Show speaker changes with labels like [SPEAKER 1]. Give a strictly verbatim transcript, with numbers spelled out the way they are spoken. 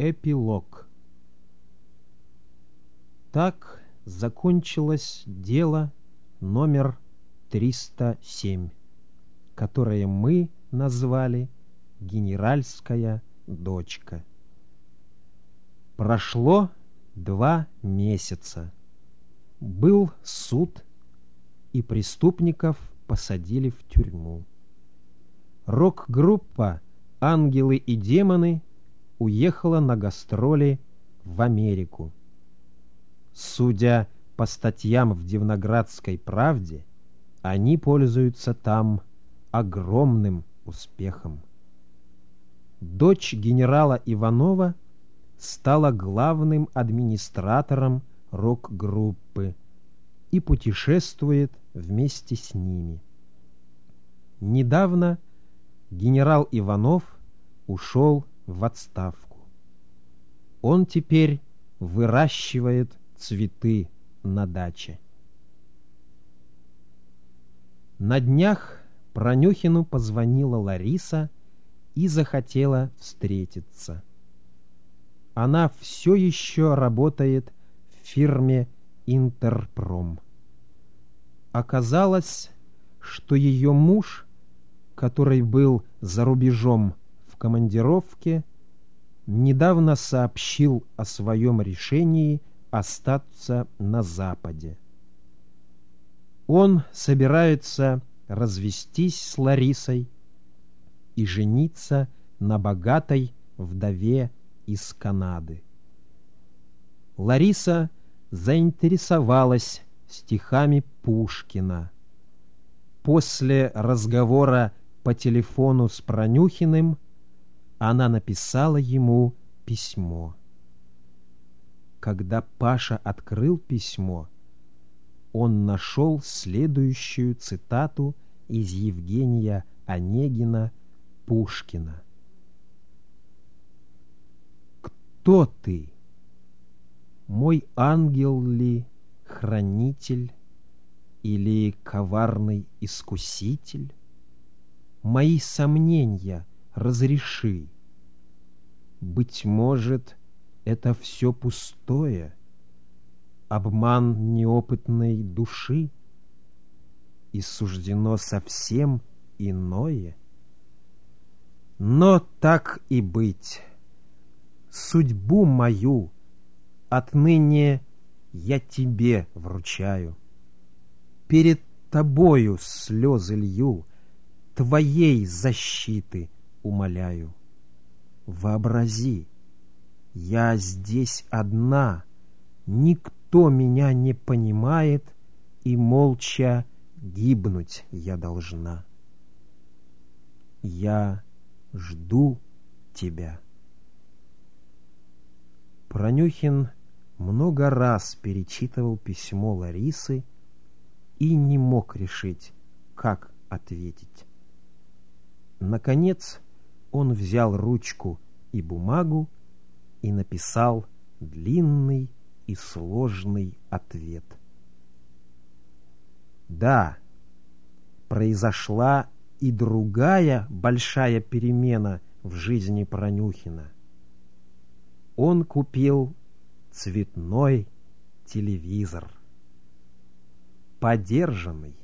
[SPEAKER 1] Эпилог. Так закончилось дело номер триста семь, которое мы назвали «Генеральская дочка». Прошло два месяца. Был суд, и преступников посадили в тюрьму. Рок-группа «Ангелы и демоны» уехала на гастроли в Америку. Судя по статьям в Дивноградской правде, они пользуются там огромным успехом. Дочь генерала Иванова стала главным администратором рок-группы и путешествует вместе с ними. Недавно генерал Иванов ушел в отставку. Он теперь выращивает цветы на даче. На днях Пронюхину позвонила Лариса и захотела встретиться. Она все еще работает в фирме «Интерпром». Оказалось, что ее муж, который был за рубежом в командировке, недавно сообщил о своем решении остаться на Западе. Он собирается развестись с Ларисой и жениться на богатой вдове из Канады. Лариса заинтересовалась стихами Пушкина. После разговора по телефону с Пронюхиным она написала ему письмо. Когда Паша открыл письмо, он нашел следующую цитату из Евгения Онегина Пушкина. «Кто ты? Мой ангел ли, хранитель, или коварный искуситель? Мои сомнения разреши. Быть может, это все пустое, обман неопытной души, и суждено совсем иное. Но так и быть, судьбу мою отныне я тебе вручаю. Перед тобою слезы лью, твоей защиты умоляю. Вообрази, я здесь одна, никто меня не понимает, и молча гибнуть я должна. Я жду тебя». Пронюхин много раз перечитывал письмо Ларисы и не мог решить, как ответить. Наконец он взял ручку и бумагу и написал длинный и сложный ответ. Да, произошла и другая большая перемена в жизни Пронюхина. Он купил цветной телевизор, подержанный,